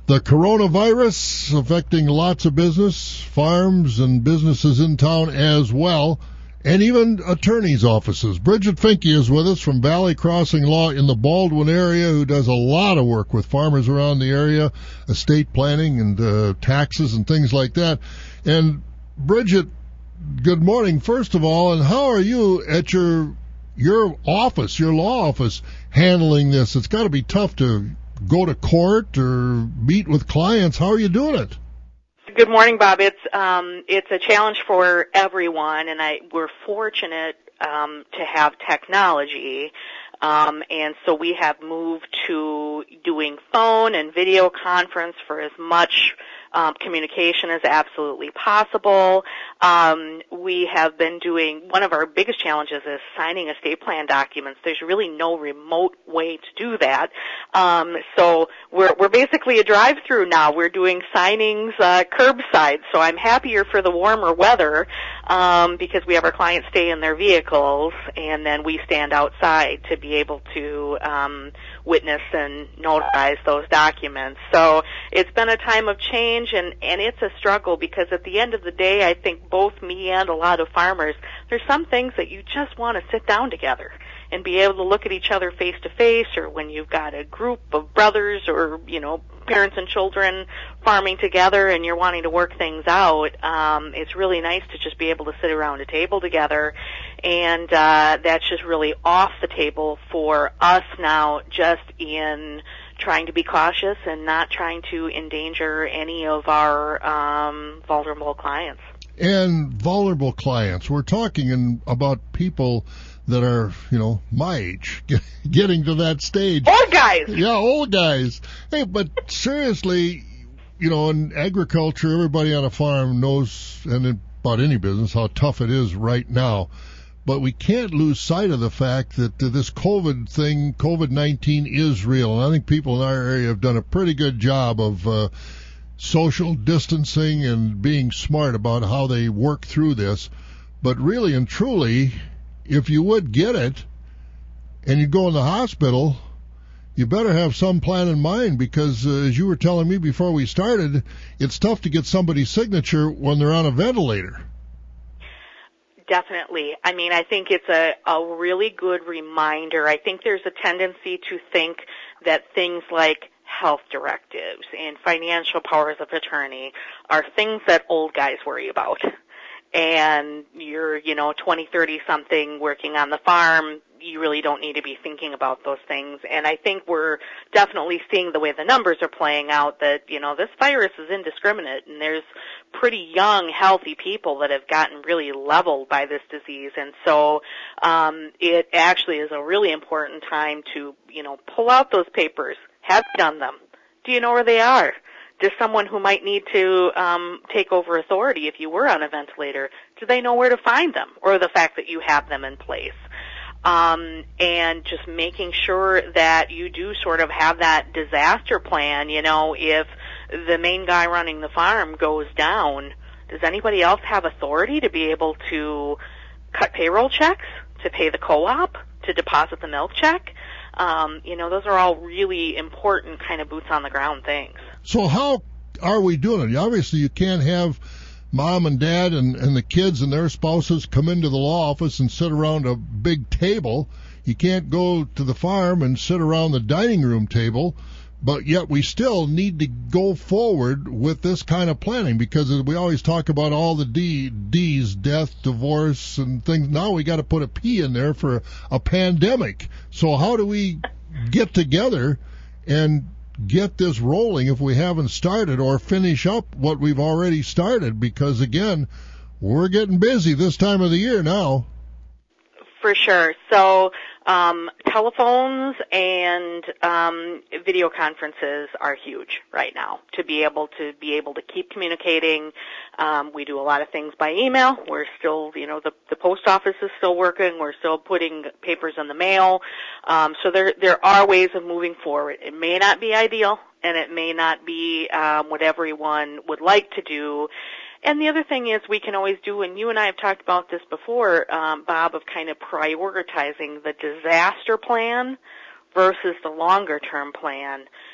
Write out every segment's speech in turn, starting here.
The coronavirus affecting lots of business, farms and businesses in town as well, and even attorneys' offices. Bridget Finke is with us from Valley Crossing Law in the Baldwin area, who does a lot of work with farmers around the area, estate planning and taxes and things like that. And Bridget, good morning, first of all, and how are you at your office, your law office, handling this? It's got to be tough to go to court or meet with clients. How are you doing it? Good morning, Bob. It's a challenge for everyone, and we're fortunate to have technology, and so we have moved to doing phone and video conference for as much communication as absolutely possible. We have been doing, one of our biggest challenges is signing estate plan documents. There's really no remote way to do that. So we're basically a drive-through now. We're doing signings curbside, so I'm happier for the warmer weather because we have our clients stay in their vehicles, and then we stand outside to be able to witness and notarize those documents. So it's been a time of change, and it's a struggle because at the end of the day, I think both me and a lot of farmers, there's some things that you just want to sit down together and be able to look at each other face to face, or when you've got a group of brothers or, parents and children farming together and you're wanting to work things out, it's really nice to just be able to sit around a table together, and that's just really off the table for us now, just in trying to be cautious and not trying to endanger any of our vulnerable clients. And vulnerable clients, we're talking about people that are, my age, getting to that stage. Old guys! Yeah, old guys. Hey, but seriously, in agriculture, everybody on a farm knows, and about any business, how tough it is right now. But we can't lose sight of the fact that this COVID-19 is real. And I think people in our area have done a pretty good job of social distancing and being smart about how they work through this. But really and truly, if you would get it and you go in the hospital, you better have some plan in mind, because as you were telling me before we started, it's tough to get somebody's signature when they're on a ventilator. Definitely. I think it's a really good reminder. I think there's a tendency to think that things like health directives and financial powers of attorney are things that old guys worry about. And you're, 20, 30 something working on the farm, you really don't need to be thinking about those things. And I think we're definitely seeing the way the numbers are playing out that, this virus is indiscriminate, and there's pretty young, healthy people that have gotten really leveled by this disease. And so it actually is a really important time to, pull out those papers. Have you done them? Do you know where they are? Does someone who might need to take over authority if you were on a ventilator, do they know where to find them, or the fact that you have them in place? And just making sure that you do sort of have that disaster plan. If the main guy running the farm goes down, does anybody else have authority to be able to cut payroll checks, to pay the co-op, to deposit the milk check? Those are all really important kind of boots on the ground things. So how are we doing it? Obviously, you can't have mom and dad and the kids and their spouses come into the law office and sit around a big table. You can't go to the farm and sit around the dining room table, but yet we still need to go forward with this kind of planning, because we always talk about all the D's, death, divorce, and things. Now we got to put a P in there for a pandemic. So how do we get together and get this rolling if we haven't started, or finish up what we've already started? Because, again, we're getting busy this time of the year now. For sure. So telephones and video conferences are huge right now to be able to keep communicating. We do a lot of things by email. We're still, the post office is still working. We're still putting papers in the mail. So there are ways of moving forward. It may not be ideal, and it may not be what everyone would like to do. And the other thing is we can always do, and you and I have talked about this before, Bob, of kind of prioritizing the disaster plan versus the longer-term plan.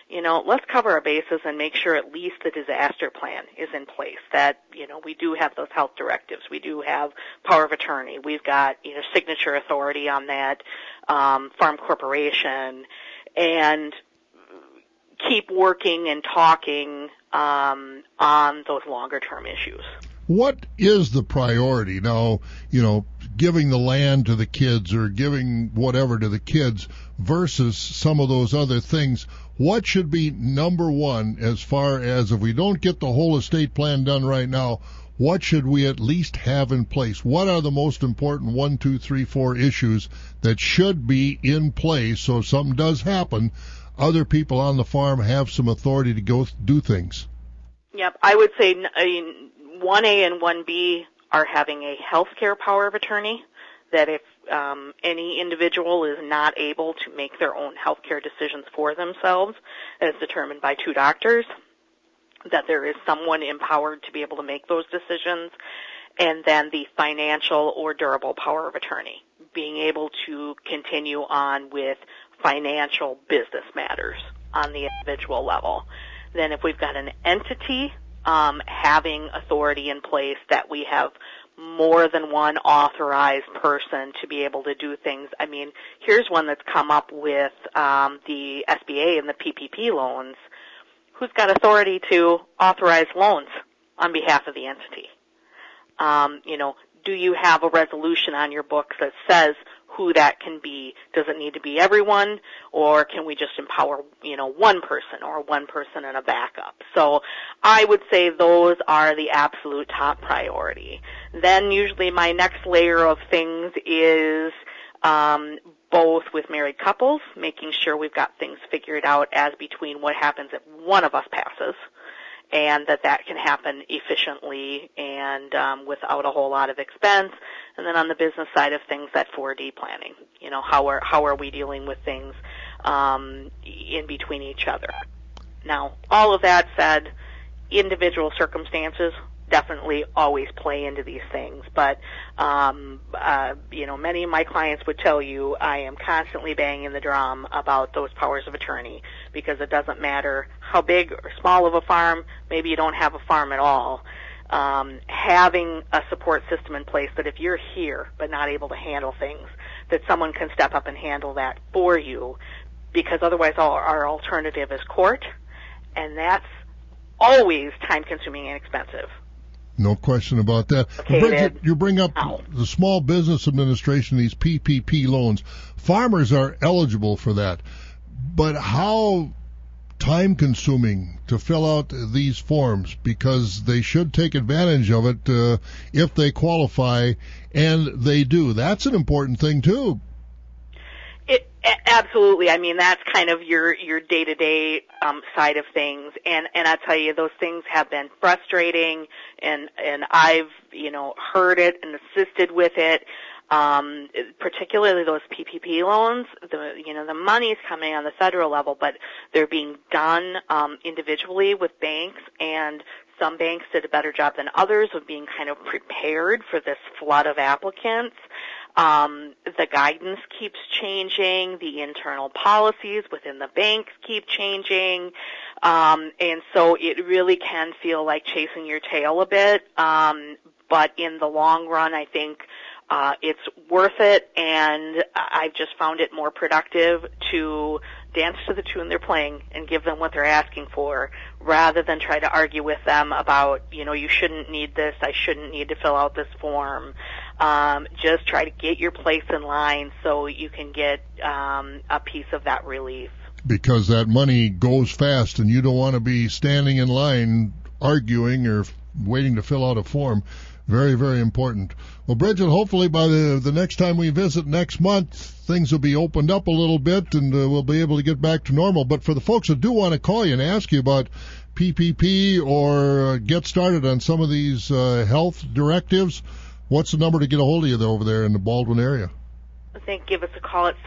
let's cover our bases and make sure at least the disaster plan is in place, that, we do have those health directives. We do have power of attorney. We've got, signature authority on that farm corporation, and keep working and talking on those longer-term issues. What is the priority now, giving the land to the kids or giving whatever to the kids versus some of those other things? What should be number one as far as, if we don't get the whole estate plan done right now, what should we at least have in place? What are the most important 1, 2, 3, 4 issues that should be in place so if something does happen, other people on the farm have some authority to go do things? Yep, I would say 1A and 1B are having a healthcare power of attorney, that if any individual is not able to make their own healthcare decisions for themselves, as determined by 2 doctors, that there is someone empowered to be able to make those decisions. And then the financial or durable power of attorney, being able to continue on with financial business matters on the individual level. Then if we've got an entity, having authority in place that we have more than one authorized person to be able to do things. I mean, here's one that's come up with the SBA and the PPP loans. Who's got authority to authorize loans on behalf of the entity? Do you have a resolution on your books that says who that can be? Does it need to be everyone, or can we just empower, one person or one person and a backup? So I would say those are the absolute top priority. Then usually my next layer of things is both with married couples, making sure we've got things figured out as between what happens if one of us passes, and that can happen efficiently and without a whole lot of expense. And then on the business side of things, that 4D planning. How are we dealing with things in between each other? Now, all of that said, individual circumstances definitely always play into these things. But, many of my clients would tell you I am constantly banging the drum about those powers of attorney, because it doesn't matter how big or small of a farm, maybe you don't have a farm at all. Having a support system in place that if you're here but not able to handle things, that someone can step up and handle that for you, because otherwise our alternative is court, and that's always time-consuming and expensive. No question about that. Bridget, you bring up the Small Business Administration, these PPP loans. Farmers are eligible for that. But how time-consuming to fill out these forms, because they should take advantage of it if they qualify, and they do. That's an important thing, too. Absolutely. I mean, that's kind of your day-to-day side of things, and I tell you, those things have been frustrating, and I've heard it and assisted with it. Particularly those PPP loans. The money's coming on the federal level, but they're being done individually with banks, and some banks did a better job than others of being kind of prepared for this flood of applicants. The guidance keeps changing. The internal policies within the banks keep changing. And so it really can feel like chasing your tail a bit. But in the long run, I think it's worth it, and I've just found it more productive to dance to the tune they're playing and give them what they're asking for, rather than try to argue with them about, you shouldn't need this, I shouldn't need to fill out this form. Just try to get your place in line so you can get a piece of that relief. Because that money goes fast, and you don't want to be standing in line arguing or waiting to fill out a form. Very, very important. Well, Bridget, hopefully by the next time we visit next month, things will be opened up a little bit, and we'll be able to get back to normal. But for the folks that do want to call you and ask you about PPP or get started on some of these health directives, what's the number to get a hold of you over there in the Baldwin area? I think give us a call at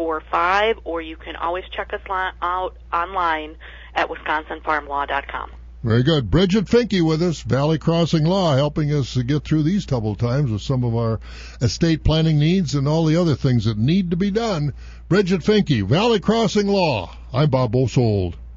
715-688-4045, or you can always check us out online at WisconsinFarmLaw.com. Very good. Bridget Finke with us, Valley Crossing Law, helping us to get through these troubled times with some of our estate planning needs and all the other things that need to be done. Bridget Finke, Valley Crossing Law. I'm Bob Bosold.